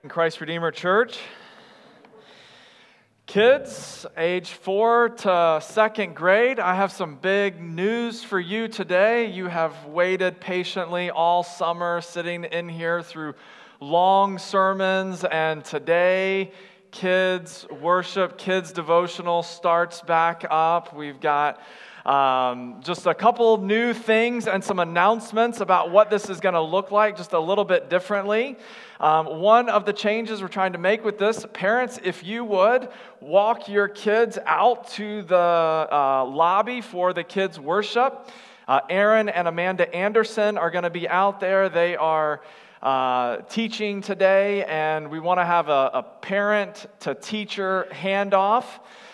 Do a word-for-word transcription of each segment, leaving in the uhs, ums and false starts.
In Christ Redeemer Church. Kids, age four to second grade, I have some big news for you today. You have waited patiently all summer, sitting in here through long sermons, and today, kids worship, kids devotional starts back up. We've got Um, just a couple new things and some announcements about what this is going to look like just a little bit differently. Um, one of the changes we're trying to make with this, parents, if you would, walk your kids out to the uh, lobby for the kids' worship. Uh, Aaron and Amanda Anderson are going to be out there. They are uh, teaching today, and we want to have a, a parent-to-teacher handoff.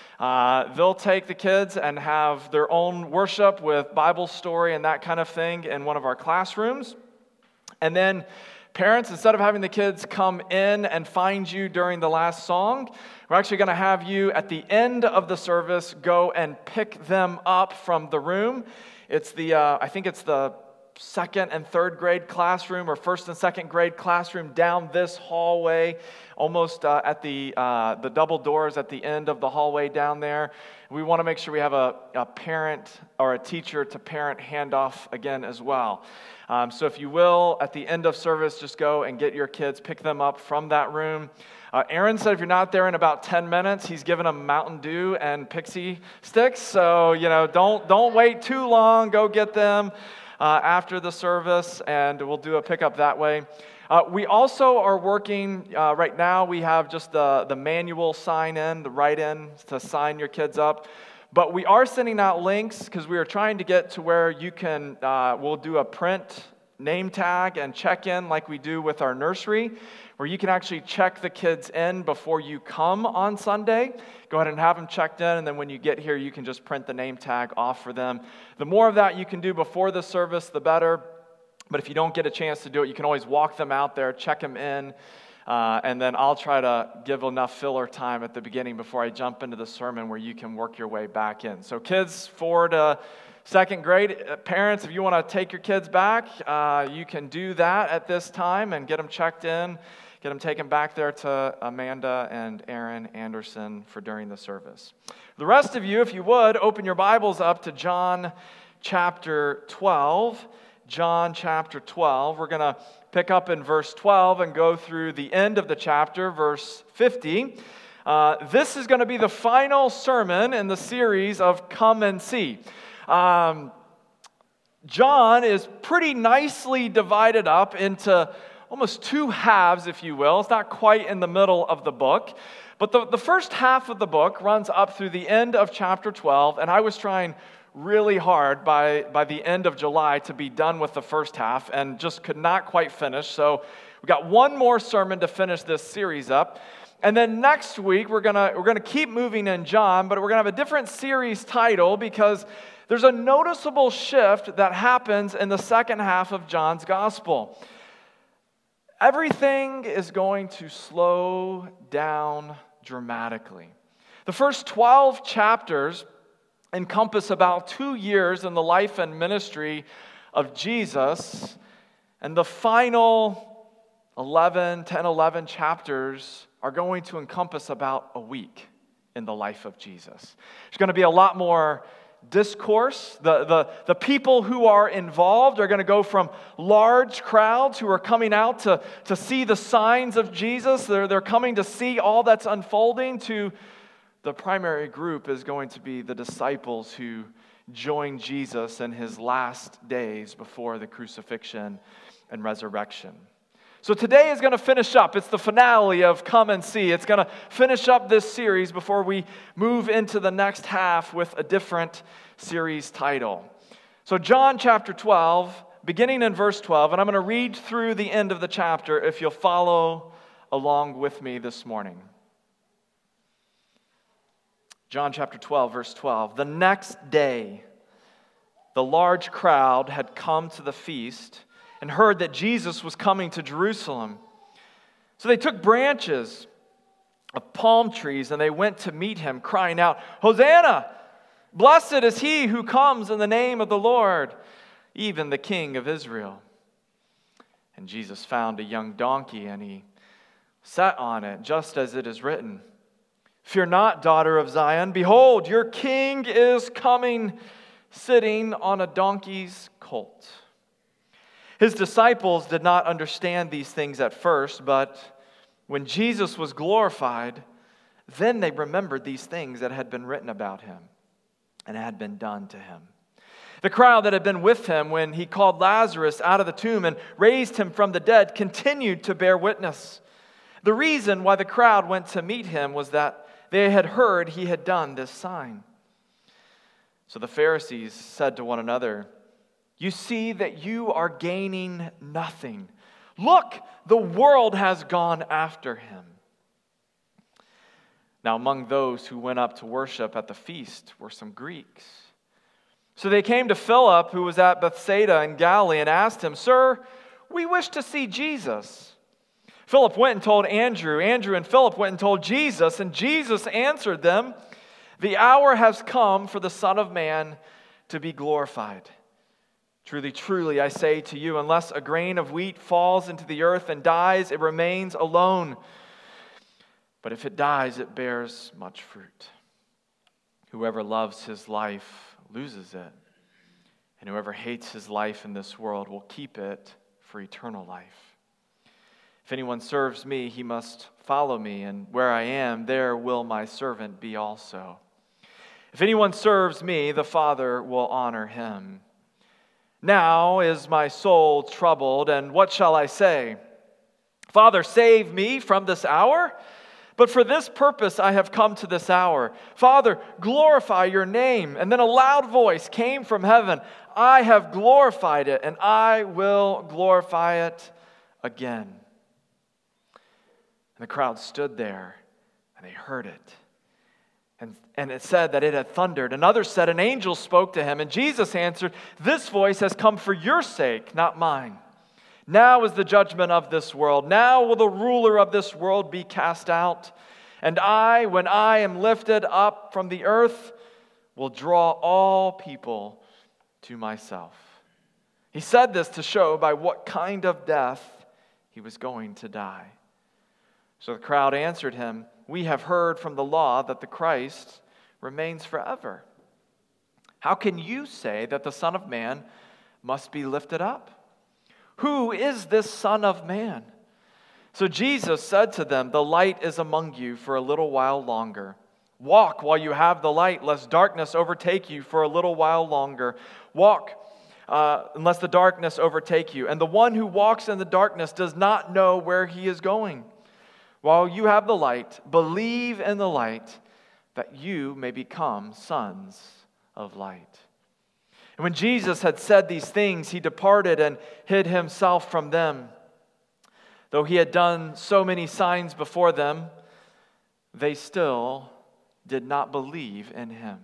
Uh, they'll take the kids and have their own worship with Bible story and that kind of thing in one of our classrooms. And then parents, instead of having the kids come in and find you during the last song, we're actually going to have you at the end of the service go and pick them up from the room. It's the, uh, I think it's the second and third grade classroom or first and second grade classroom down this hallway, almost uh, at the uh, the double doors at the end of the hallway down there. We want to make sure we have a, a parent or a teacher to parent handoff again as well. Um, so if you will, at the end of service, just go and get your kids, pick them up from that room. Uh, Aaron said if you're not there in about ten minutes, he's giving them Mountain Dew and Pixie sticks. So, you know, don't don't wait too long. Go get them Uh, after the service, and we'll do a pickup that way. Uh, we also are working, uh, right now, we have just the, the manual sign-in, the write-in to sign your kids up. But we are sending out links because we are trying to get to where you can, uh, we'll do a print name tag and check-in like we do with our nursery, where you can actually check the kids in before you come on Sunday. Go ahead and have them checked in, and then when you get here, you can just print the name tag off for them. The more of that you can do before the service, the better. But if you don't get a chance to do it, you can always walk them out there, check them in, uh, and then I'll try to give enough filler time at the beginning before I jump into the sermon where you can work your way back in. So kids, four to second grade, parents, if you want to take your kids back, uh, you can do that at this time and get them checked in, get them taken back there to Amanda and Aaron Anderson for during the service. The rest of you, if you would, open your Bibles up to John chapter twelve. John chapter twelve. We're going to pick up in verse twelve and go through the end of the chapter, verse fifty. Uh, this is going to be the final sermon in the series of Come and See. Um, John is pretty nicely divided up into almost two halves, if you will. It's not quite in the middle of the book. But the, the first half of the book runs up through the end of chapter twelve, and I was trying really hard by, by the end of July to be done with the first half and just could not quite finish. So we got one more sermon to finish this series up. And then next week, we're gonna we're gonna keep moving in John, but we're gonna have a different series title because there's a noticeable shift that happens in the second half of John's gospel. Everything is going to slow down dramatically. The first twelve chapters encompass about two years in the life and ministry of Jesus, and the final eleven, ten, eleven chapters are going to encompass about a week in the life of Jesus. There's going to be a lot more discourse. The, the, the people who are involved are going to go from large crowds who are coming out to, to see the signs of Jesus. They're, they're coming to see all that's unfolding, to the primary group is going to be the disciples who joined Jesus in his last days before the crucifixion and resurrection. So today is going to finish up. It's the finale of Come and See. It's going to finish up this series before we move into the next half with a different series title. So John chapter twelve, beginning in verse twelve, and I'm going to read through the end of the chapter if you'll follow along with me this morning. John chapter twelve, verse twelve. The next day, the large crowd had come to the feast and heard that Jesus was coming to Jerusalem. So they took branches of palm trees and they went to meet him, crying out, "Hosanna! Blessed is he who comes in the name of the Lord, even the King of Israel." And Jesus found a young donkey and he sat on it, just as it is written, 'Fear not, daughter of Zion. Behold, your king is coming, sitting on a donkey's colt.'" His disciples did not understand these things at first, but when Jesus was glorified, then they remembered these things that had been written about him and had been done to him. The crowd that had been with him when he called Lazarus out of the tomb and raised him from the dead continued to bear witness. The reason why the crowd went to meet him was that they had heard he had done this sign. So the Pharisees said to one another, "You see that you are gaining nothing. Look, the world has gone after him." Now among those who went up to worship at the feast were some Greeks. So they came to Philip, who was at Bethsaida in Galilee, and asked him, "Sir, we wish to see Jesus." Philip went and told Andrew. Andrew and Philip went and told Jesus, and Jesus answered them, "The hour has come for the Son of Man to be glorified. Truly, truly, I say to you, unless a grain of wheat falls into the earth and dies, it remains alone. But if it dies, it bears much fruit. Whoever loves his life loses it, and whoever hates his life in this world will keep it for eternal life. If anyone serves me, he must follow me, and where I am, there will my servant be also. If anyone serves me, the Father will honor him. Now is my soul troubled, and what shall I say? Father, save me from this hour? But for this purpose I have come to this hour. Father, glorify your name." And then a loud voice came from heaven, "I have glorified it, and I will glorify it again." And the crowd stood there, and they heard it. And, and it said that it had thundered. And others said, "An angel spoke to him." And Jesus answered, "This voice has come for your sake, not mine. Now is the judgment of this world. Now will the ruler of this world be cast out. And I, when I am lifted up from the earth, will draw all people to myself." He said this to show by what kind of death he was going to die. So the crowd answered him, "We have heard from the law that the Christ remains forever. How can you say that the Son of Man must be lifted up? Who is this Son of Man?" So Jesus said to them, "The light is among you for a little while longer. Walk while you have the light, lest darkness overtake you for a little while longer. Walk, uh, unless the darkness overtake you. And the one who walks in the darkness does not know where he is going. While you have the light, believe in the light, that you may become sons of light." And when Jesus had said these things, he departed and hid himself from them. Though he had done so many signs before them, they still did not believe in him.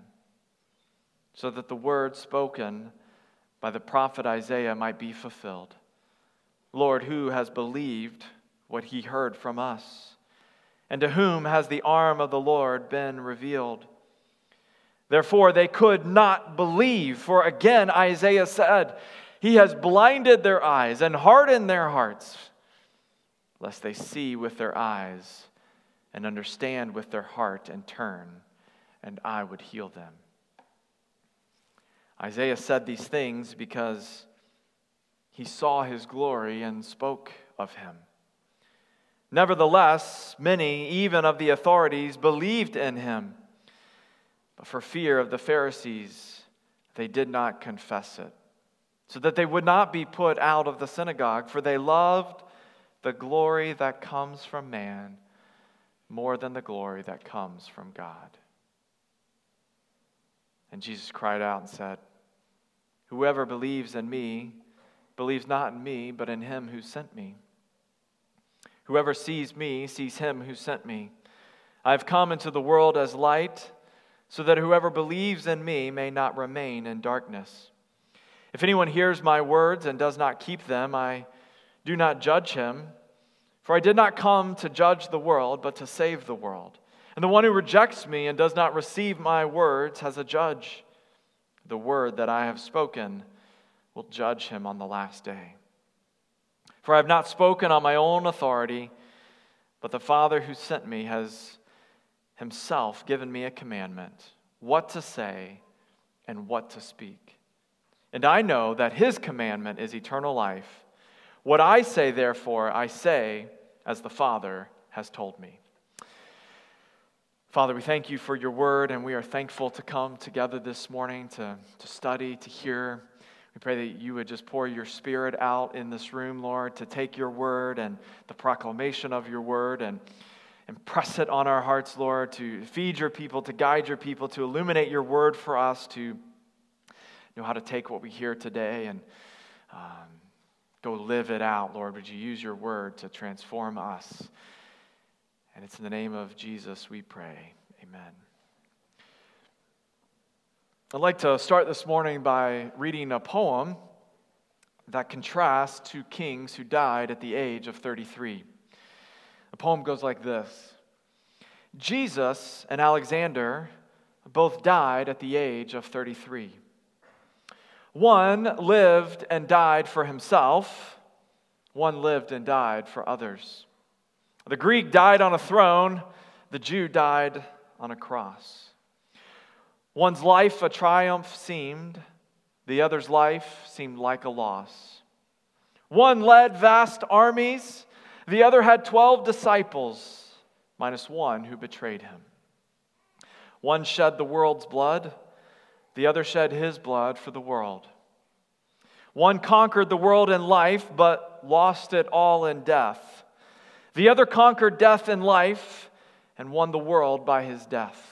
So that the word spoken by the prophet Isaiah might be fulfilled. "Lord, who has believed what he heard from us? And to whom has the arm of the Lord been revealed?" Therefore they could not believe, for again Isaiah said, "He has blinded their eyes and hardened their hearts, lest they see with their eyes and understand with their heart and turn, and I would heal them." Isaiah said these things because he saw his glory and spoke of him. Nevertheless, many, even of the authorities, believed in him. But for fear of the Pharisees, they did not confess it, so that they would not be put out of the synagogue, for they loved the glory that comes from man more than the glory that comes from God. And Jesus cried out and said, "Whoever believes in me believes not in me, but in him who sent me. Whoever sees me sees him who sent me. I have come into the world as light, so that whoever believes in me may not remain in darkness. If anyone hears my words and does not keep them, I do not judge him, for I did not come to judge the world, but to save the world. And the one who rejects me and does not receive my words has a judge. The word that I have spoken will judge him on the last day. For I have not spoken on my own authority, but the Father who sent me has himself given me a commandment, what to say and what to speak. And I know that his commandment is eternal life. What I say, therefore, I say as the Father has told me. Father, we thank you for your word, and we are thankful to come together this morning to, to study, to hear. We pray that you would just pour your Spirit out in this room, Lord, to take your word and the proclamation of your word and impress it on our hearts, Lord, to feed your people, to guide your people, to illuminate your word for us, to know how to take what we hear today and um, go live it out, Lord. Would you use your word to transform us? And it's in the name of Jesus we pray. Amen. I'd like to start this morning by reading a poem that contrasts two kings who died at the age of thirty-three. The poem goes like this. Jesus and Alexander both died at the age of thirty-three. One lived and died for himself. One lived and died for others. The Greek died on a throne. The Jew died on a cross. One's life a triumph seemed. The other's life seemed like a loss. One led vast armies. The other had twelve disciples, minus one who betrayed him. One shed the world's blood. The other shed his blood for the world. One conquered the world in life, but lost it all in death. The other conquered death in life and won the world by his death.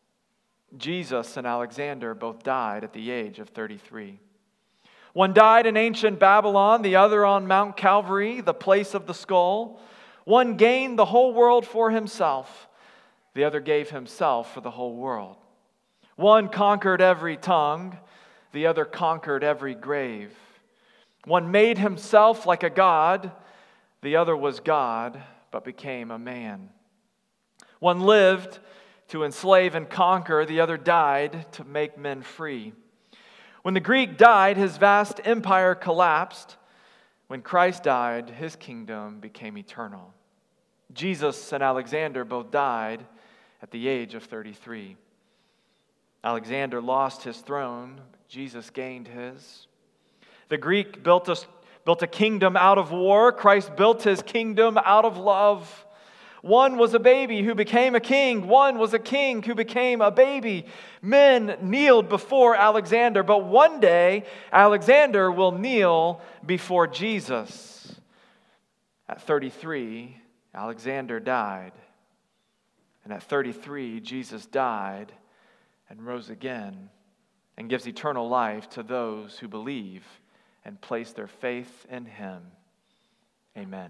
Jesus and Alexander both died at the age of thirty-three. One died in ancient Babylon, the other on Mount Calvary, the place of the skull. One gained the whole world for himself. The other gave himself for the whole world. One conquered every tongue. The other conquered every grave. One made himself like a god. The other was God, but became a man. One lived to enslave and conquer. The other died to make men free. When the Greek died, his vast empire collapsed. When Christ died, his kingdom became eternal. Jesus and Alexander both died at the age of thirty-three. Alexander lost his throne. Jesus gained his. The Greek built a, built a kingdom out of war. Christ built his kingdom out of love. One was a baby who became a king. One was a king who became a baby. Men kneeled before Alexander, but one day Alexander will kneel before Jesus. At thirty-three, Alexander died. And at thirty-three, Jesus died and rose again and gives eternal life to those who believe and place their faith in him. Amen.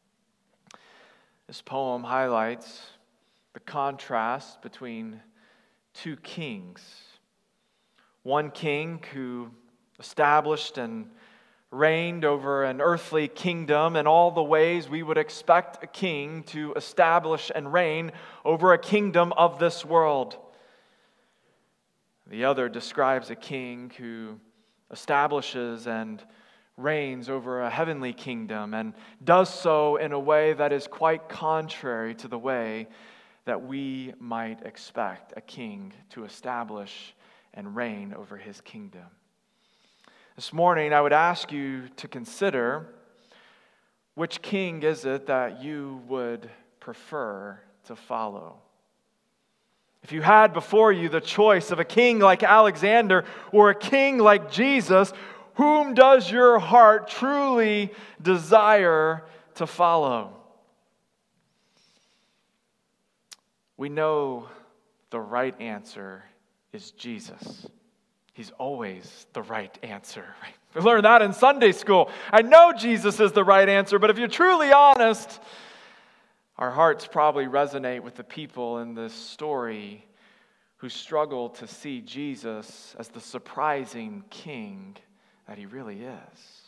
This poem highlights the contrast between two kings. One king who established and reigned over an earthly kingdom in all the ways we would expect a king to establish and reign over a kingdom of this world. The other describes a king who establishes and reigns over a heavenly kingdom and does so in a way that is quite contrary to the way that we might expect a king to establish and reign over his kingdom. This morning, I would ask you to consider, which king is it that you would prefer to follow? If you had before you the choice of a king like Alexander or a king like Jesus, whom does your heart truly desire to follow? We know the right answer is Jesus. He's always the right answer. Right? We learned that in Sunday school. I know Jesus is the right answer, but if you're truly honest, our hearts probably resonate with the people in this story who struggle to see Jesus as the surprising king that he really is.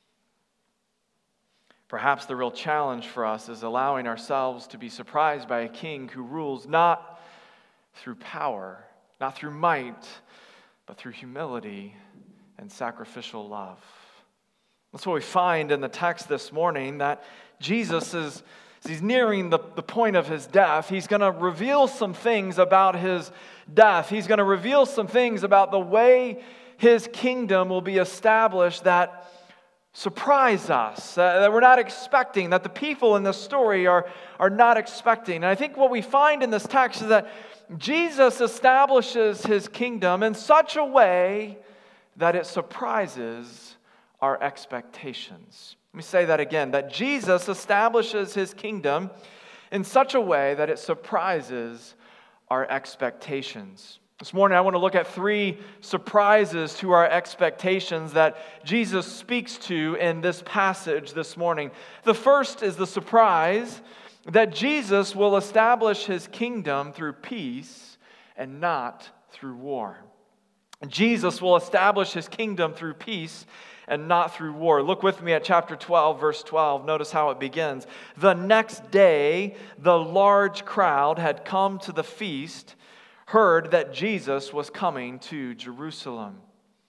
Perhaps the real challenge for us is allowing ourselves to be surprised by a king who rules not through power, not through might, but through humility and sacrificial love. That's what we find in the text this morning, that Jesus is as he's nearing the, the point of his death, he's going to reveal some things about his death. He's going to reveal some things about the way his kingdom will be established that surprise us, uh, that we're not expecting, that the people in this story are, are not expecting. And I think what we find in this text is that Jesus establishes his kingdom in such a way that it surprises our expectations. Let me say that again, that Jesus establishes his kingdom in such a way that it surprises our expectations. This morning I want to look at three surprises to our expectations that Jesus speaks to in this passage this morning. The first is the surprise that Jesus will establish his kingdom through peace and not through war. Jesus will establish his kingdom through peace and not through war. Look with me at chapter twelve, verse twelve. Notice how it begins. The next day, the large crowd had come to the feast, heard that Jesus was coming to Jerusalem.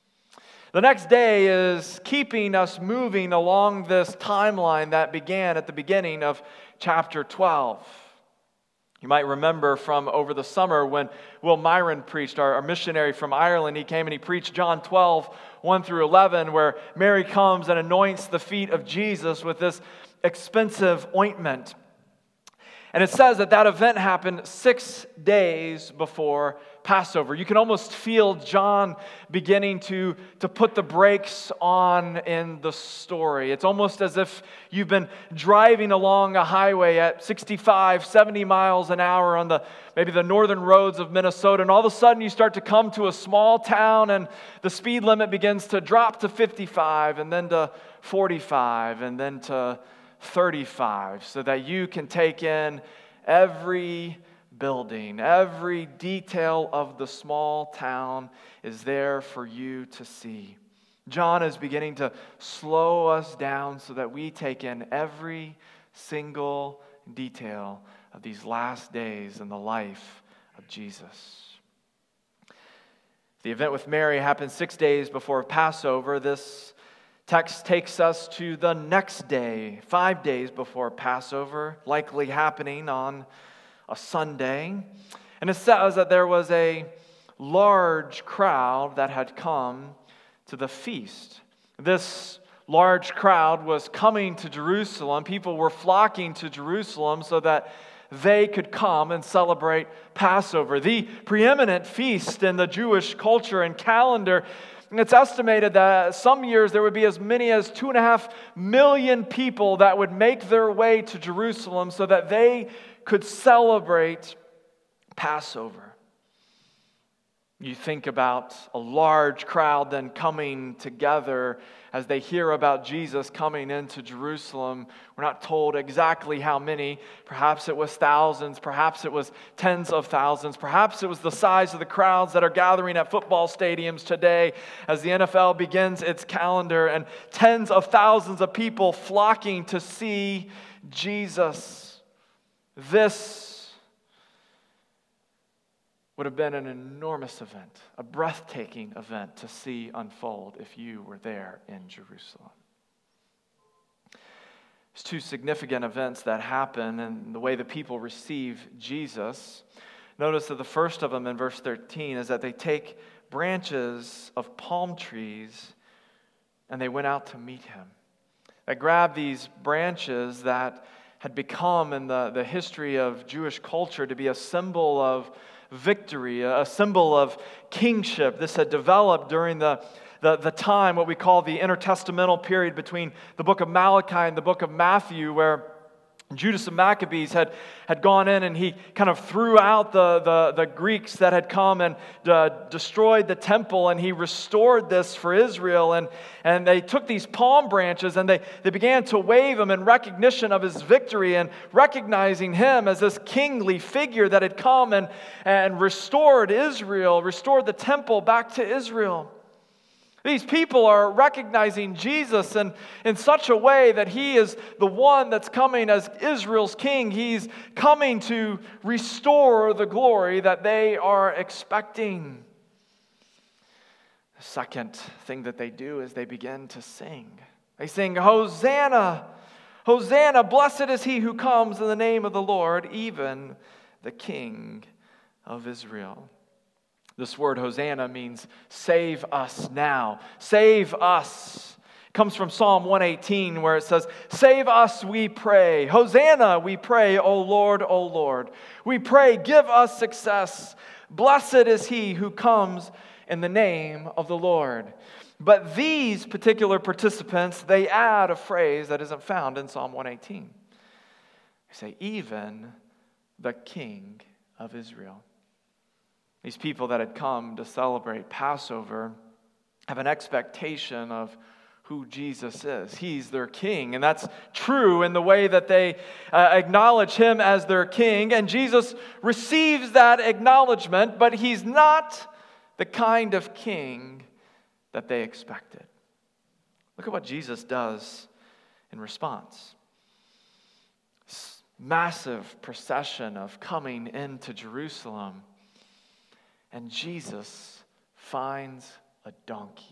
The next day is keeping us moving along this timeline that began at the beginning of chapter twelve. You might remember from over the summer when Will Myron preached, our, our missionary from Ireland. He came and he preached John twelve, one through eleven, where Mary comes and anoints the feet of Jesus with this expensive ointment. And it says that that event happened six days before Passover. You can almost feel John beginning to, to put the brakes on in the story. It's almost as if you've been driving along a highway at sixty-five, seventy miles an hour on the maybe the northern roads of Minnesota, and all of a sudden you start to come to a small town and the speed limit begins to drop to fifty-five and then to forty-five and then to thirty-five, so that you can take in every building, every detail of the small town is there for you to see. John is beginning to slow us down so that we take in every single detail of these last days in the life of Jesus. The event with Mary happened six days before Passover. This text takes us to the next day, five days before Passover, likely happening on a Sunday. And it says that there was a large crowd that had come to the feast. This large crowd was coming to Jerusalem. People were flocking to Jerusalem so that they could come and celebrate Passover, the preeminent feast in the Jewish culture and calendar. And it's estimated that some years there would be as many as two and a half million people that would make their way to Jerusalem so that they could celebrate Passover. You think about a large crowd then coming together as they hear about Jesus coming into Jerusalem. We're not told exactly how many. Perhaps it was thousands. Perhaps it was tens of thousands. Perhaps it was the size of the crowds that are gathering at football stadiums today as the N F L begins its calendar, and tens of thousands of people flocking to see Jesus. This would have been an enormous event, a breathtaking event to see unfold if you were there in Jerusalem. There's two significant events that happen in the way the people receive Jesus. Notice that the first of them in verse thirteen is that they take branches of palm trees and they went out to meet him. They grabbed these branches that had become in the, the history of Jewish culture to be a symbol of victory, a symbol of kingship. This had developed during the, the, the time, what we call the intertestamental period between the book of Malachi and the book of Matthew, where Judas of Maccabees had, had gone in and he kind of threw out the, the, the Greeks that had come and uh, destroyed the temple, and he restored this for Israel. And, and they took these palm branches and they, they began to wave them in recognition of his victory and recognizing him as this kingly figure that had come and, and restored Israel, restored the temple back to Israel. These people are recognizing Jesus in, in such a way that he is the one that's coming as Israel's king. He's coming to restore the glory that they are expecting. The second thing that they do is they begin to sing. They sing, Hosanna! Hosanna, blessed is he who comes in the name of the Lord, even the King of Israel. This word Hosanna means save us now. Save us. It comes from Psalm one eighteen where it says, save us, we pray. Hosanna, we pray, O Lord, O Lord. We pray, give us success. Blessed is he who comes in the name of the Lord. But these particular participants, they add a phrase that isn't found in Psalm one eighteen. They say, even the King of Israel. These people that had come to celebrate Passover have an expectation of who Jesus is. He's their king, and that's true in the way that they uh, acknowledge him as their king, and Jesus receives that acknowledgement, but he's not the kind of king that they expected. Look at what Jesus does in response. This massive procession of coming into Jerusalem, and Jesus finds a donkey.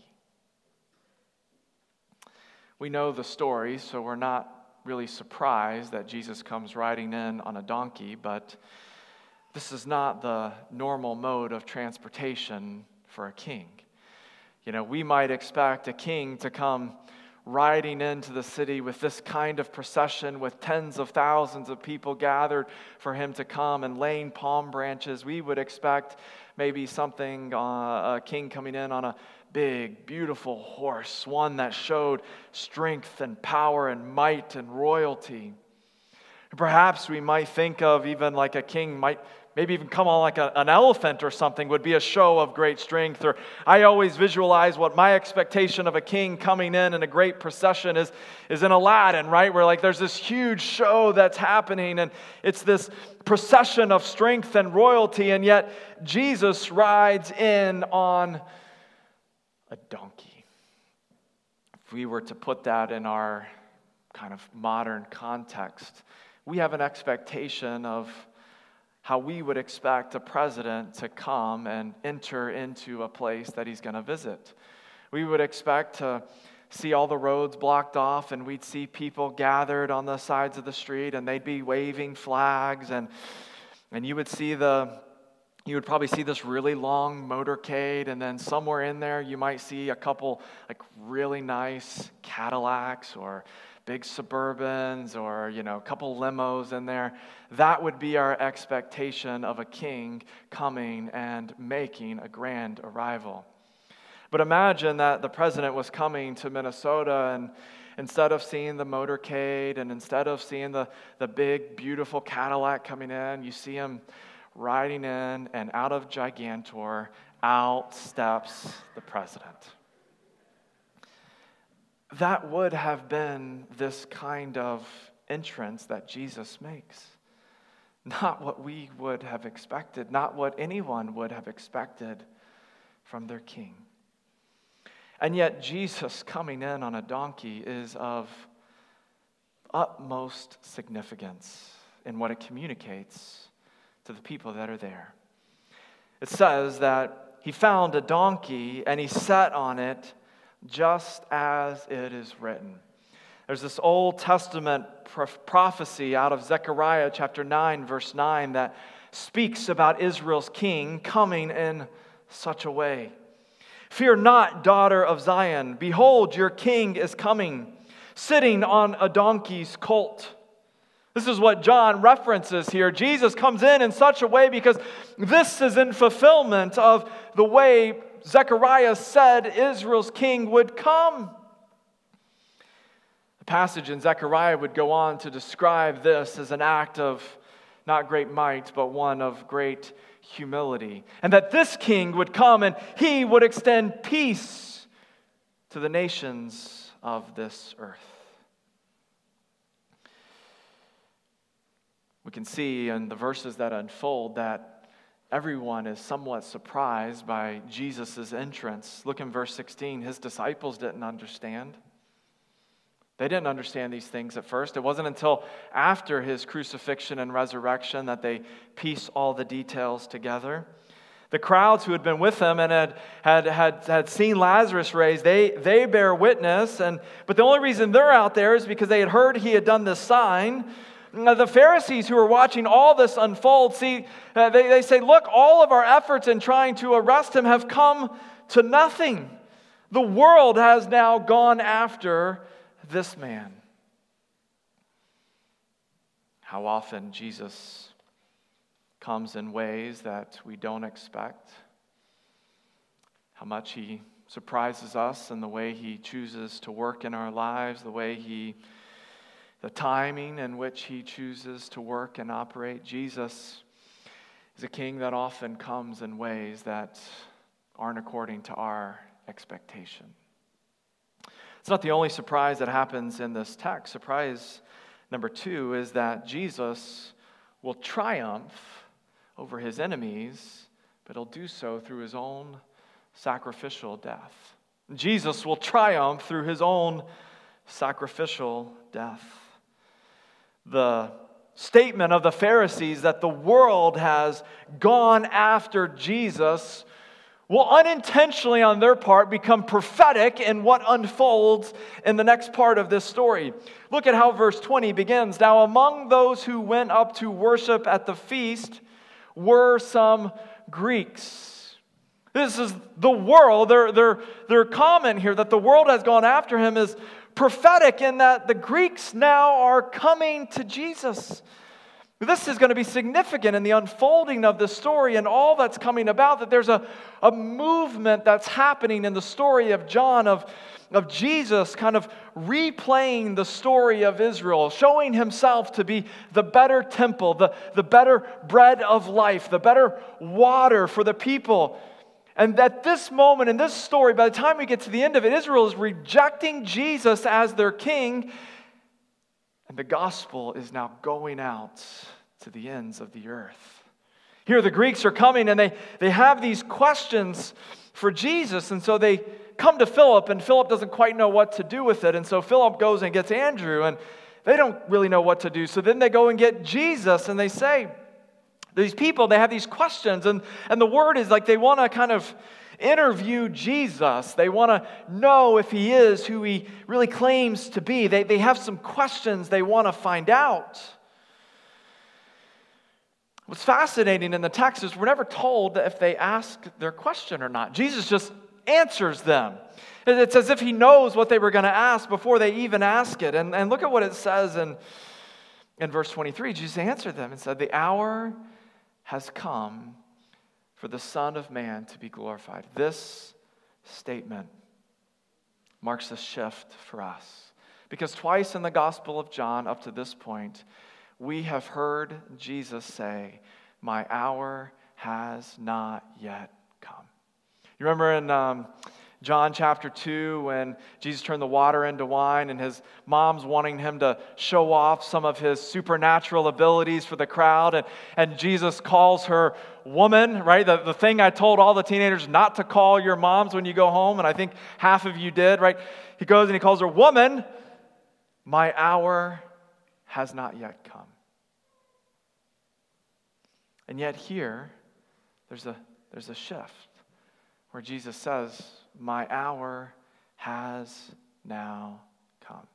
We know the story, so we're not really surprised that Jesus comes riding in on a donkey, but this is not the normal mode of transportation for a king. You know, we might expect a king to come riding into the city with this kind of procession with tens of thousands of people gathered for him to come and laying palm branches. We would expect maybe something, uh, a king coming in on a big, beautiful horse, one that showed strength and power and might and royalty. Perhaps we might think of even like a king might maybe even come on like a, an elephant or something, would be a show of great strength. Or I always visualize what my expectation of a king coming in in a great procession is, is in Aladdin, right? Where like there's this huge show that's happening and it's this procession of strength and royalty, and yet Jesus rides in on a donkey. If we were to put that in our kind of modern context, we have an expectation of how we would expect a president to come and enter into a place that he's going to visit. We would expect to see all the roads blocked off, and we'd see people gathered on the sides of the street, and they'd be waving flags, and and you would see the You would probably see this really long motorcade, and then somewhere in there you might see a couple like really nice Cadillacs or big Suburbans or, you know, a couple limos in there. That would be our expectation of a king coming and making a grand arrival. But imagine that the president was coming to Minnesota, and instead of seeing the motorcade and instead of seeing the, the big, beautiful Cadillac coming in, you see him riding in, and out of Gigantor, out steps the president. That would have been this kind of entrance that Jesus makes. Not what we would have expected, not what anyone would have expected from their king. And yet Jesus coming in on a donkey is of utmost significance in what it communicates to the people that are there. It says that he found a donkey and he sat on it just as it is written. There's this Old Testament prophecy out of Zechariah chapter nine, verse nine, that speaks about Israel's king coming in such a way. Fear not, daughter of Zion. Behold, your king is coming, sitting on a donkey's colt. This is what John references here. Jesus comes in in such a way because this is in fulfillment of the way Zechariah said Israel's king would come. The passage in Zechariah would go on to describe this as an act of not great might, but one of great humility. And that this king would come and he would extend peace to the nations of this earth. We can see in the verses that unfold that everyone is somewhat surprised by Jesus' entrance. Look in verse sixteen. His disciples didn't understand. They didn't understand these things at first. It wasn't until after his crucifixion and resurrection that they piece all the details together. The crowds who had been with him and had, had, had, had seen Lazarus raised, they, they bear witness. And, but the only reason they're out there is because they had heard he had done this sign. Now, the Pharisees who are watching all this unfold, see, uh, they, they say, look, all of our efforts in trying to arrest him have come to nothing. The world has now gone after this man. How often Jesus comes in ways that we don't expect. How much he surprises us in the way he chooses to work in our lives, the way he, the timing in which he chooses to work and operate. Jesus is a king that often comes in ways that aren't according to our expectation. It's not the only surprise that happens in this text. Surprise number two is that Jesus will triumph over his enemies, but he'll do so through his own sacrificial death. Jesus will triumph through his own sacrificial death. The statement of the Pharisees that the world has gone after Jesus will unintentionally on their part become prophetic in what unfolds in the next part of this story. Look at how verse twenty begins. Now among those who went up to worship at the feast were some Greeks. This is the world. Their, their, their comment here that the world has gone after him is prophetic in that the Greeks now are coming to Jesus. This is going to be significant in the unfolding of the story and all that's coming about, that there's a, a movement that's happening in the story of John, of, of Jesus kind of replaying the story of Israel, showing himself to be the better temple, the, the better bread of life, the better water for the people. And at this moment in this story, by the time we get to the end of it, Israel is rejecting Jesus as their king. And the gospel is now going out to the ends of the earth. Here the Greeks are coming and they, they have these questions for Jesus. And so they come to Philip, and Philip doesn't quite know what to do with it. And so Philip goes and gets Andrew, and they don't really know what to do. So then they go and get Jesus, and they say, these people, they have these questions. And, and the word is like they want to kind of interview Jesus. They want to know if he is who he really claims to be. They, they have some questions they want to find out. What's fascinating in the text is we're never told that if they ask their question or not. Jesus just answers them. It's as if he knows what they were going to ask before they even ask it. And, and look at what it says in, in verse twenty-three. Jesus answered them and said, "The hour has come for the Son of Man to be glorified." This statement marks a shift for us. Because twice in the Gospel of John, up to this point, we have heard Jesus say, "My hour has not yet come." You remember in um, John chapter two when Jesus turned the water into wine and his mom's wanting him to show off some of his supernatural abilities for the crowd. And, and Jesus calls her woman, right? The, the thing I told all the teenagers not to call your moms when you go home. And I think half of you did, right? He goes and he calls her woman. My hour has not yet come. And yet here, there's a, there's a shift where Jesus says, "My hour has now come."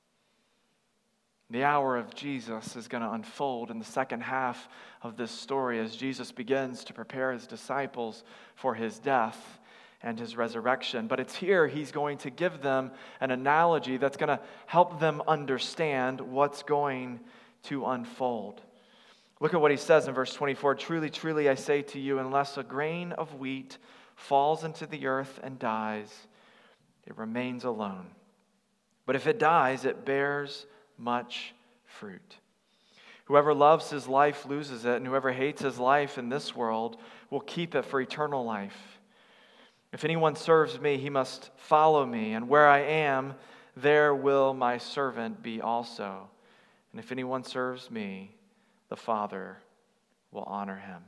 The hour of Jesus is going to unfold in the second half of this story as Jesus begins to prepare his disciples for his death and his resurrection. But it's here he's going to give them an analogy that's going to help them understand what's going to unfold. Look at what he says in verse twenty-four. "Truly, truly, I say to you, unless a grain of wheat falls into the earth and dies, it remains alone. But if it dies, it bears much fruit. Whoever loves his life loses it, and whoever hates his life in this world will keep it for eternal life. If anyone serves me, he must follow me, and where I am, there will my servant be also. And if anyone serves me, the Father will honor him."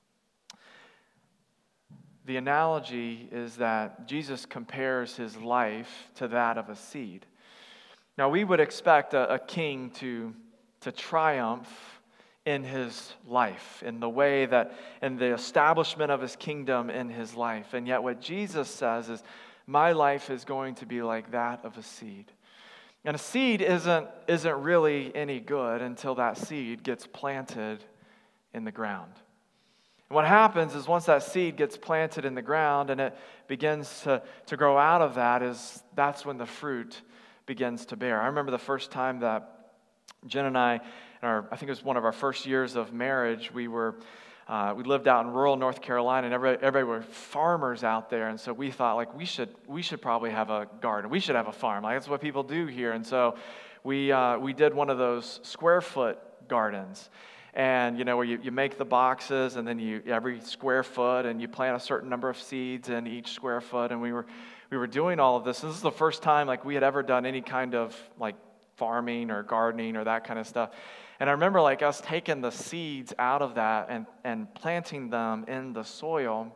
The analogy is that Jesus compares his life to that of a seed. Now, we would expect a, a king to, to triumph in his life, in the way that, in the establishment of his kingdom in his life. And yet what Jesus says is, my life is going to be like that of a seed. And a seed isn't, isn't really any good until that seed gets planted in the ground. And what happens is once that seed gets planted in the ground and it begins to, to grow out of that, is that's when the fruit begins to bear. I remember the first time that Jen and I, in our, I think it was one of our first years of marriage, we were uh, we lived out in rural North Carolina, and everybody, everybody were farmers out there, and so we thought like we should we should probably have a garden, we should have a farm, like that's what people do here, and so we uh, we did one of those square foot gardens. And, you know, where you, you make the boxes and then you every square foot and you plant a certain number of seeds in each square foot. And we were we were doing all of this. This is the first time like we had ever done any kind of like farming or gardening or that kind of stuff. And I remember like us taking the seeds out of that and, and planting them in the soil.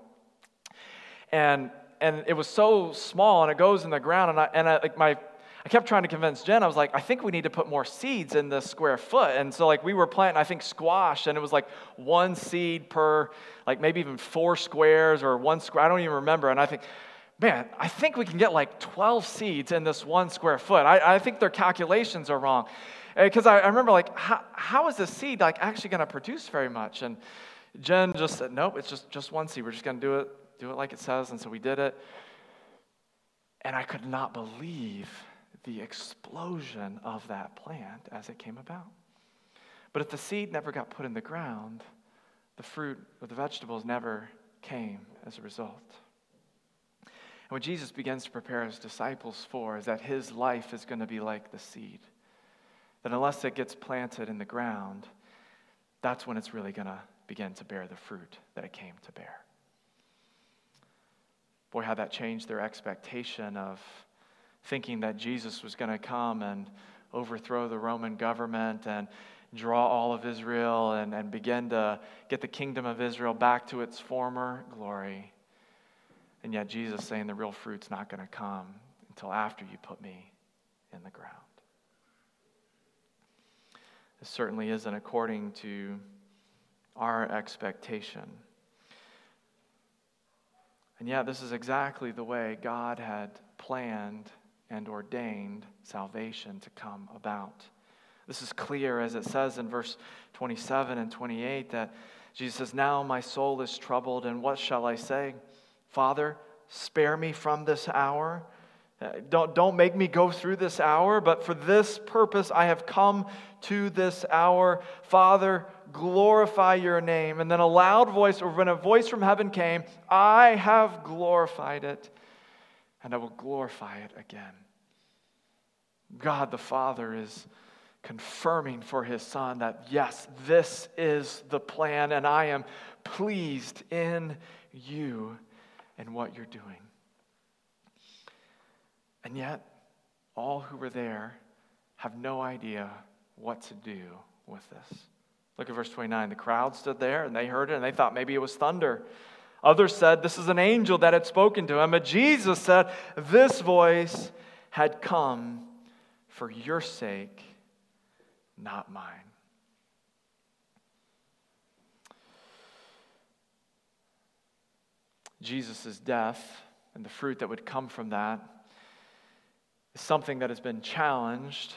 And and it was so small and it goes in the ground. And I and I, like my I kept trying to convince Jen. I was like, I think we need to put more seeds in this square foot. And so like we were planting, I think, squash, and it was like one seed per, like maybe even four squares or one square. I don't even remember. And I think, man, I think we can get like twelve seeds in this one square foot. I, I think their calculations are wrong. Because I, I remember like, how, how is this seed like actually going to produce very much? And Jen just said, nope, it's just, just one seed. We're just going to do it, do it like it says. And so we did it. And I could not believe the explosion of that plant as it came about. But if the seed never got put in the ground, the fruit or the vegetables never came as a result. And what Jesus begins to prepare his disciples for is that his life is going to be like the seed. That unless it gets planted in the ground, that's when it's really going to begin to bear the fruit that it came to bear. Boy, how that changed their expectation of thinking that Jesus was going to come and overthrow the Roman government and draw all of Israel and, and begin to get the kingdom of Israel back to its former glory. And yet Jesus saying the real fruit's not going to come until after you put me in the ground. This certainly isn't according to our expectation. And yet this is exactly the way God had planned and ordained salvation to come about. This is clear as it says in verse twenty-seven and twenty-eight that Jesus says, now my soul is troubled, and what shall I say? Father, spare me from this hour. Don't, don't make me go through this hour, but for this purpose I have come to this hour. Father, glorify your name. And then a loud voice, or when a voice from heaven came, I have glorified it, and I will glorify it again. God the Father is confirming for his Son that, yes, this is the plan, and I am pleased in you and what you're doing. And yet, all who were there have no idea what to do with this. Look at verse twenty-nine. The crowd stood there, and they heard it, and they thought maybe it was thunder. Others said, this is an angel that had spoken to him. But Jesus said, this voice had come for your sake, not mine. Jesus' death and the fruit that would come from that is something that has been challenged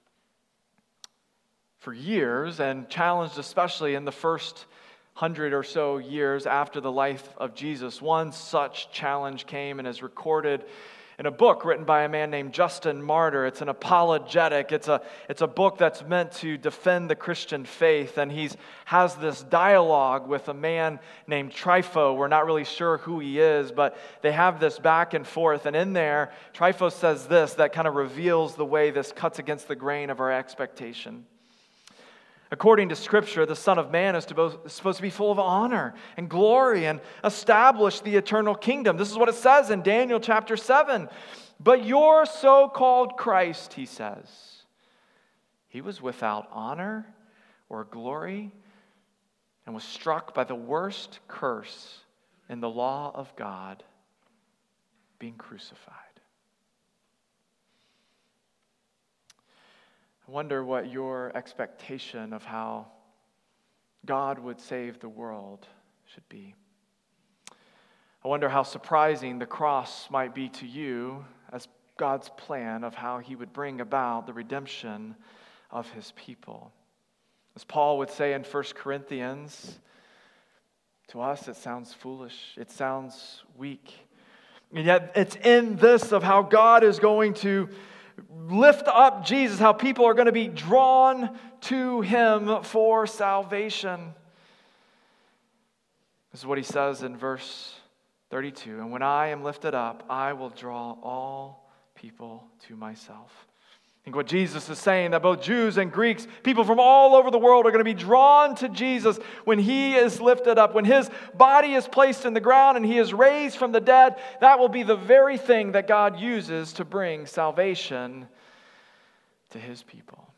for years, and challenged especially in the first hundred or so years after the life of Jesus. One such challenge came and is recorded in a book written by a man named Justin Martyr. It's an apologetic. It's a, it's a book that's meant to defend the Christian faith. And he has this dialogue with a man named Trypho. We're not really sure who he is, but they have this back and forth. And in there, Trypho says this that kind of reveals the way this cuts against the grain of our expectation. According to Scripture, the Son of Man is supposed to be full of honor and glory and establish the eternal kingdom. This is what it says in Daniel chapter seven. But your so-called Christ, he says, he was without honor or glory and was struck by the worst curse in the law of God, being crucified. I wonder what your expectation of how God would save the world should be. I wonder how surprising the cross might be to you as God's plan of how he would bring about the redemption of his people. As Paul would say in First Corinthians, to us it sounds foolish, it sounds weak. And yet it's in this of how God is going to lift up Jesus, how people are going to be drawn to him for salvation. This is what he says in verse thirty-two. And when I am lifted up, I will draw all people to myself. I think what Jesus is saying, that both Jews and Greeks, people from all over the world are going to be drawn to Jesus when he is lifted up. When his body is placed in the ground and he is raised from the dead, that will be the very thing that God uses to bring salvation to his people.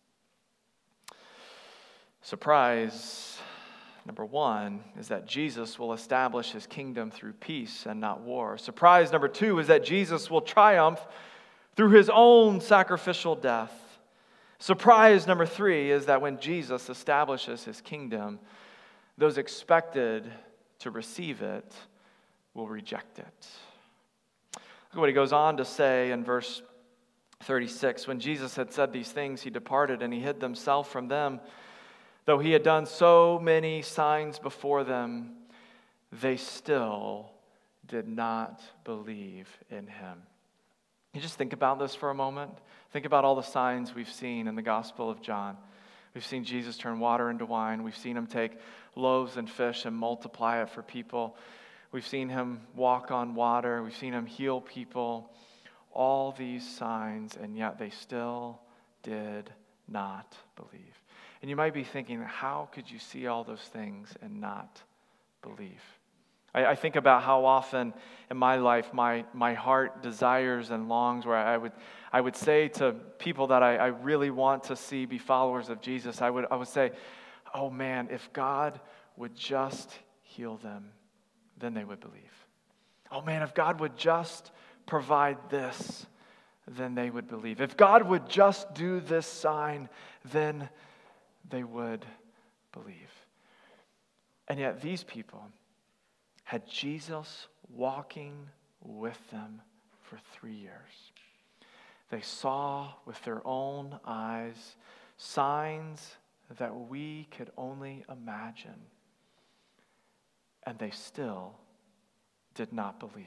Surprise number one is that Jesus will establish his kingdom through peace and not war. Surprise number two is that Jesus will triumph through his own sacrificial death. Surprise number three is that when Jesus establishes his kingdom, those expected to receive it will reject it. Look at what he goes on to say in verse thirty-six. When Jesus had said these things, he departed and he hid himself from them. Though he had done so many signs before them, they still did not believe in him. You just think about this for a moment. Think about all the signs we've seen in the Gospel of John. We've seen Jesus turn water into wine. We've seen him take loaves and fish and multiply it for people. We've seen him walk on water. We've seen him heal people. All these signs, and yet they still did not believe. And you might be thinking, how could you see all those things and not believe? I, I think about how often in my life my, my heart desires and longs where I would I would say to people that I, I really want to see be followers of Jesus, I would I would say, oh man, if God would just heal them, then they would believe. Oh man, if God would just provide this, then they would believe. If God would just do this sign, then they would believe. And yet these people had Jesus walking with them for three years. They saw with their own eyes signs that we could only imagine, and they still did not believe.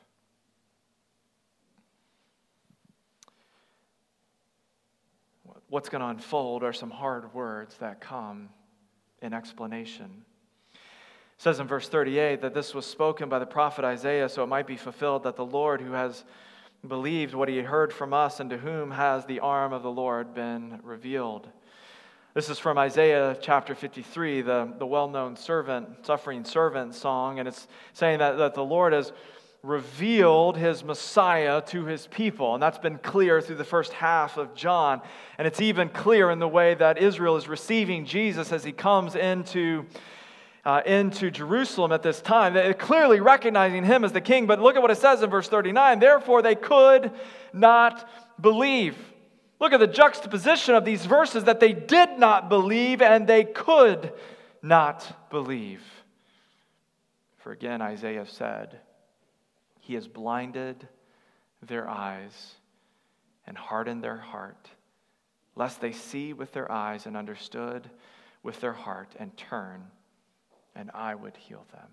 What's going to unfold are some hard words that come in explanation. It says in verse thirty-eight that this was spoken by the prophet Isaiah, so it might be fulfilled that the Lord who has believed what he heard from us, and to whom has the arm of the Lord been revealed. This is from Isaiah chapter fifty-three, the, the well-known servant, suffering servant song, and it's saying that, that the Lord has revealed his Messiah to his people. And that's been clear through the first half of John. And it's even clear in the way that Israel is receiving Jesus as he comes into, uh, into Jerusalem at this time. They're clearly recognizing him as the king. But look at what it says in verse thirty-nine. Therefore they could not believe. Look at the juxtaposition of these verses, that they did not believe and they could not believe. For again, Isaiah said, he has blinded their eyes and hardened their heart, lest they see with their eyes and understood with their heart and turn, and I would heal them.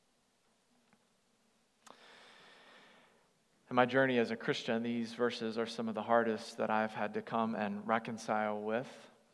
In my journey as a Christian, these verses are some of the hardest that I've had to come and reconcile with.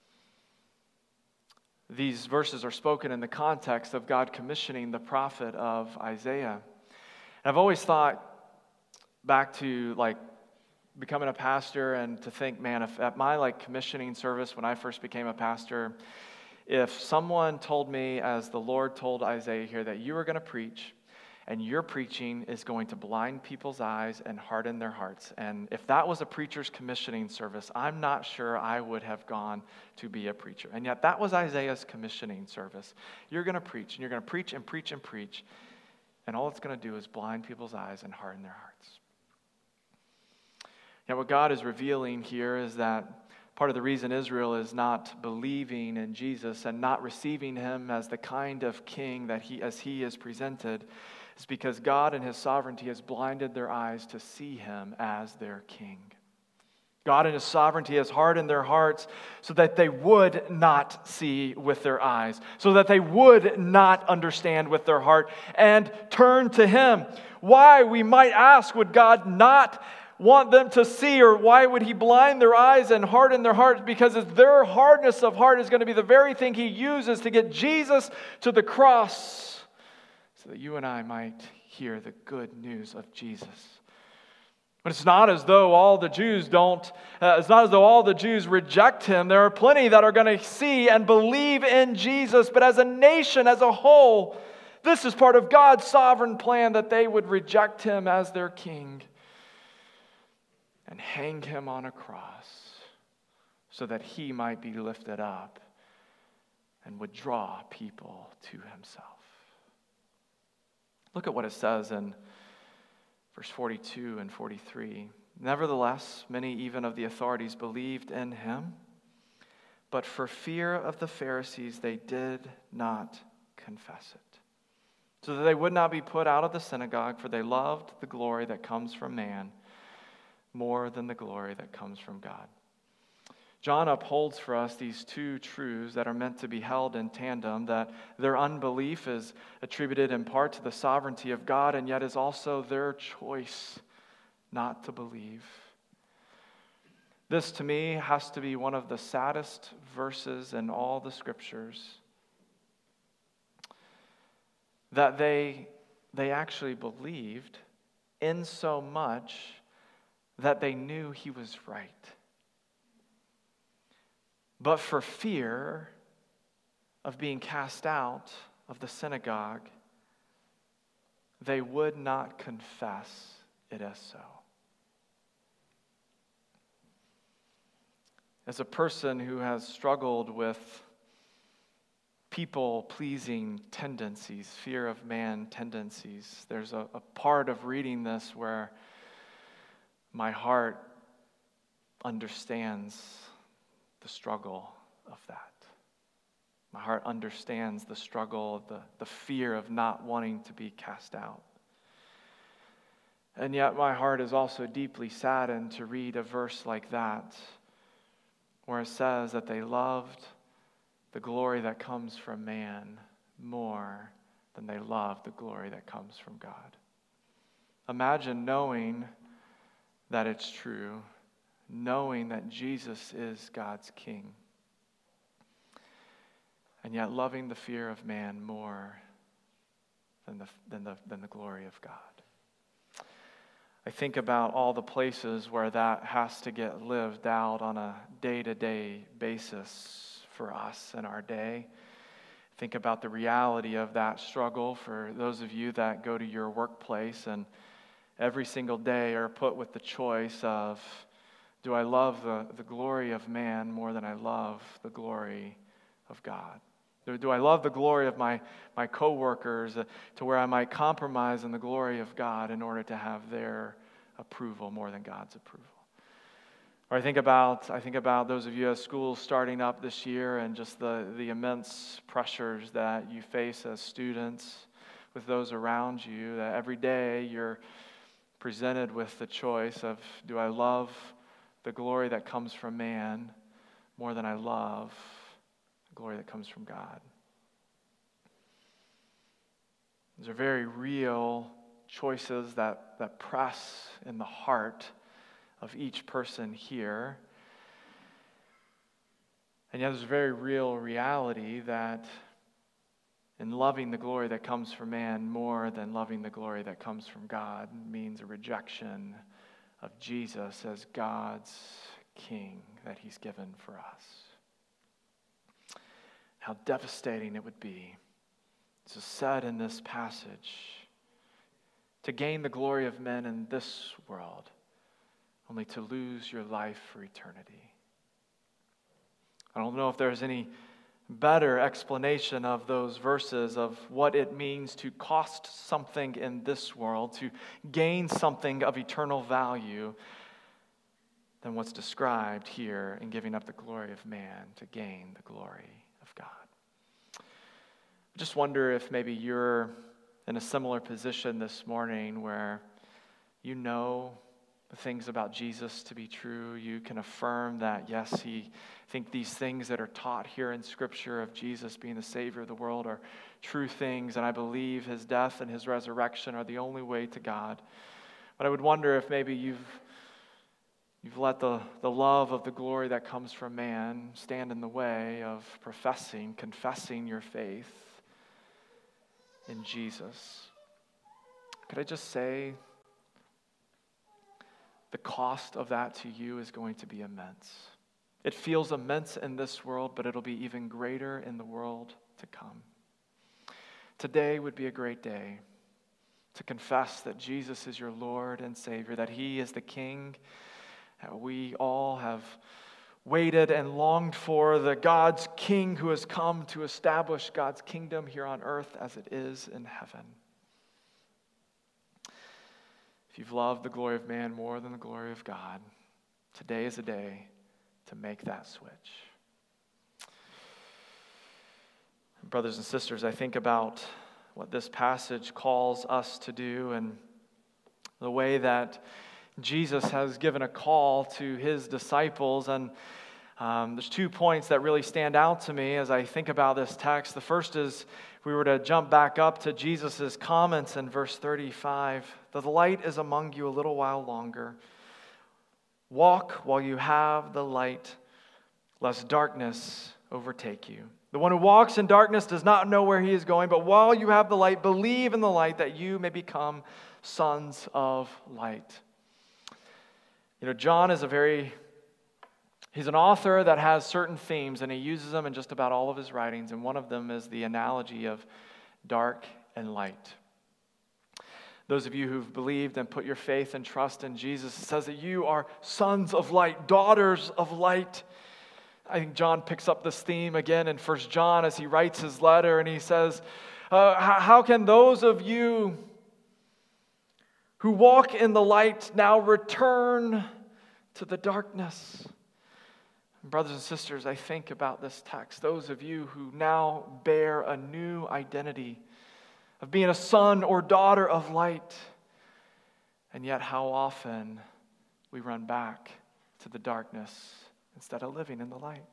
These verses are spoken in the context of God commissioning the prophet of Isaiah. And I've always thought back to like becoming a pastor and to think, man, if at my like commissioning service when I first became a pastor, if someone told me, as the Lord told Isaiah here, that you are going to preach and your preaching is going to blind people's eyes and harden their hearts. And if that was a preacher's commissioning service, I'm not sure I would have gone to be a preacher. And yet that was Isaiah's commissioning service. You're going to preach, and you're going to preach and preach and preach. And all it's going to do is blind people's eyes and harden their hearts. Yet what God is revealing here is that Part of the reason Israel is not believing in Jesus and not receiving him as the kind of king that he, as he is presented, is because God in his sovereignty has blinded their eyes to see him as their king. God in his sovereignty has hardened their hearts so that they would not see with their eyes, so that they would not understand with their heart and turn to him. Why, we might ask, would God not want them to see, or why would he blind their eyes and harden their hearts? Because it's their hardness of heart is going to be the very thing he uses to get Jesus to the cross so that you and I might hear the good news of Jesus. But it's not as though all the Jews don't, uh, it's not as though all the Jews reject him. There are plenty that are going to see and believe in Jesus, but as a nation, as a whole, this is part of God's sovereign plan that they would reject him as their king and hang him on a cross so that he might be lifted up and would draw people to himself. Look at what it says in verse forty-two and forty-three. Nevertheless, many even of the authorities believed in him, but for fear of the Pharisees they did not confess it, so that they would not be put out of the synagogue, for they loved the glory that comes from man more than the glory that comes from God. John upholds for us these two truths that are meant to be held in tandem, that their unbelief is attributed in part to the sovereignty of God, and yet is also their choice not to believe. This, to me, has to be one of the saddest verses in all the Scriptures, that they, they actually believed in so much that they knew he was right. But for fear of being cast out of the synagogue, they would not confess it as so. As a person who has struggled with people-pleasing tendencies, fear of man tendencies, there's a, a part of reading this where my heart understands the struggle of that. My heart understands the struggle, the, the fear of not wanting to be cast out. And yet my heart is also deeply saddened to read a verse like that, where it says that they loved the glory that comes from man more than they loved the glory that comes from God. Imagine knowing that it's true, knowing that Jesus is God's King, and yet loving the fear of man more than the, than the, than the glory of God. I think about all the places where that has to get lived out on a day-to-day basis for us in our day. Think about the reality of that struggle for those of you that go to your workplace and every single day are put with the choice of, do I love the, the glory of man more than I love the glory of God? Do, do I love the glory of my, my coworkers uh, to where I might compromise in the glory of God in order to have their approval more than God's approval? Or I think about I think about those of you as schools starting up this year and just the, the immense pressures that you face as students with those around you, that every day you're presented with the choice of, do I love the glory that comes from man more than I love the glory that comes from God? These are very real choices that, that press in the heart of each person here. And yet there's a very real reality that in loving the glory that comes from man more than loving the glory that comes from God means a rejection of Jesus as God's King that he's given for us. How devastating it would be, as said in this passage, to gain the glory of men in this world, only to lose your life for eternity. I don't know if there's any better explanation of those verses of what it means to cost something in this world, to gain something of eternal value, than what's described here in giving up the glory of man to gain the glory of God. I just wonder if maybe you're in a similar position this morning where you know the things about Jesus to be true. You can affirm that, yes, he I think these things that are taught here in Scripture of Jesus being the Savior of the world are true things, and I believe his death and his resurrection are the only way to God. But I would wonder if maybe you've you've let the, the love of the glory that comes from man stand in the way of professing, confessing your faith in Jesus. Could I just say, the cost of that to you is going to be immense. It feels immense in this world, but it'll be even greater in the world to come. Today would be a great day to confess that Jesus is your Lord and Savior, that he is the King that we all have waited and longed for, the God's King who has come to establish God's kingdom here on earth as it is in heaven. If you've loved the glory of man more than the glory of God, today is a day to make that switch. Brothers and sisters, I think about what this passage calls us to do and the way that Jesus has given a call to his disciples. And um, there's two points that really stand out to me as I think about this text. The first is, if we were to jump back up to Jesus' comments in verse thirty-five, the light is among you a little while longer. Walk while you have the light, lest darkness overtake you. The one who walks in darkness does not know where he is going, but while you have the light, believe in the light that you may become sons of light. You know, John is a very, he's an author that has certain themes, and he uses them in just about all of his writings, and one of them is the analogy of dark and light. Those of you who've believed and put your faith and trust in Jesus, it says that you are sons of light, daughters of light. I think John picks up this theme again in First John as he writes his letter, and he says, uh, how can those of you who walk in the light now return to the darkness? Brothers and sisters, I think about this text. Those of you who now bear a new identity of being a son or daughter of light, and yet how often we run back to the darkness instead of living in the light.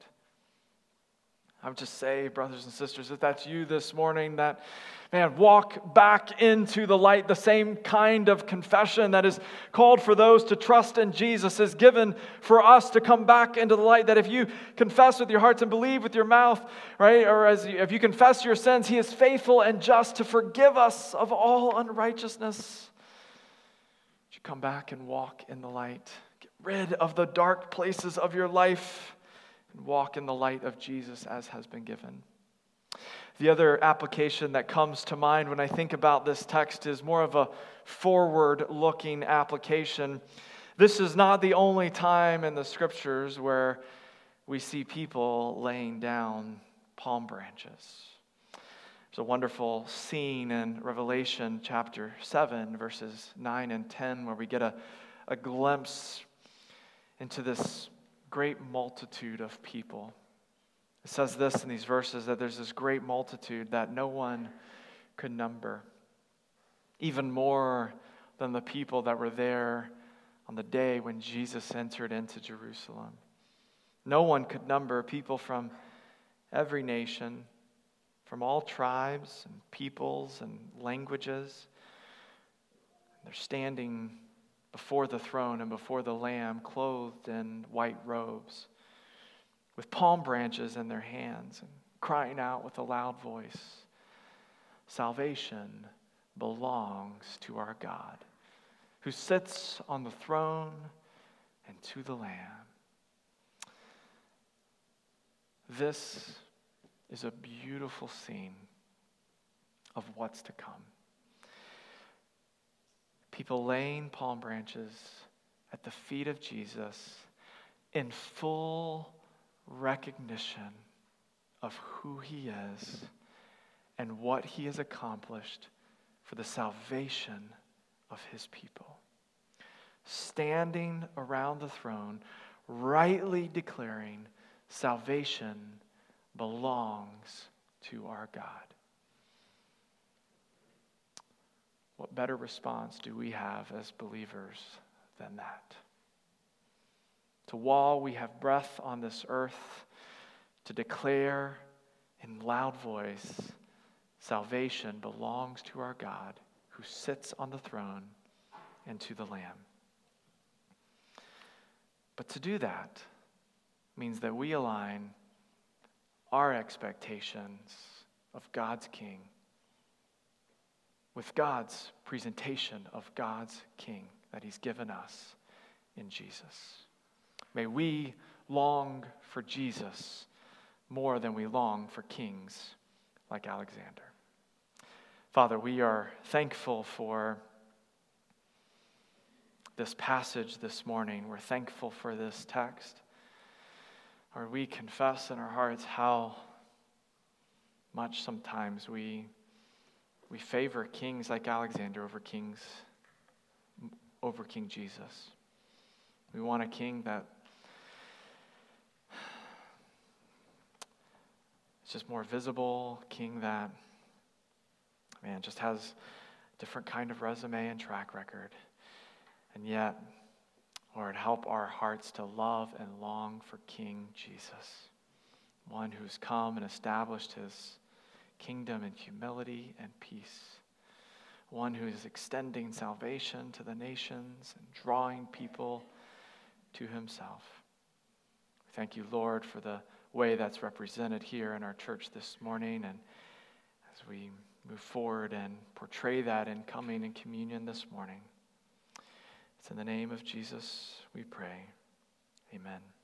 I would just say, brothers and sisters, if that's you this morning, that, man, walk back into the light. The same kind of confession that is called for those to trust in Jesus is given for us to come back into the light. That if you confess with your hearts and believe with your mouth, right, or as you, if you confess your sins, he is faithful and just to forgive us of all unrighteousness. Would you come back and walk in the light? Get rid of the dark places of your life and walk in the light of Jesus as has been given. The other application that comes to mind when I think about this text is more of a forward-looking application. This is not the only time in the Scriptures where we see people laying down palm branches. There's a wonderful scene in Revelation chapter seven, verses nine and ten, where we get a, a glimpse into this great multitude of people. It says this in these verses, that there's this great multitude that no one could number, even more than the people that were there on the day when Jesus entered into Jerusalem. No one could number people from every nation, from all tribes and peoples and languages. They're standing before the throne and before the Lamb, clothed in white robes, with palm branches in their hands, and crying out with a loud voice, "Salvation belongs to our God, who sits on the throne and to the Lamb." This is a beautiful scene of what's to come. People laying palm branches at the feet of Jesus in full recognition of who he is and what he has accomplished for the salvation of his people. standing around the throne, rightly declaring salvation belongs to our God. What better response do we have as believers than that? To while we have breath on this earth, to declare in loud voice, salvation belongs to our God who sits on the throne and to the Lamb. But to do that means that we align our expectations of God's King with God's presentation of God's King that He's given us in Jesus. May we long for Jesus more than we long for kings like Alexander. Father, we are thankful for this passage this morning. We're thankful for this text. Lord, we confess in our hearts how much sometimes we we favor kings like Alexander over kings, over King Jesus. We want a king that is just more visible, king that, man, just has a different kind of resume and track record. And yet, Lord, help our hearts to love and long for King Jesus, one who's come and established his kingdom in humility and peace, one who is extending salvation to the nations and drawing people to himself. Thank you, Lord, for the way that's represented here in our church this morning, and as we move forward and portray that in coming in communion this morning. It's in the name of Jesus we pray. Amen.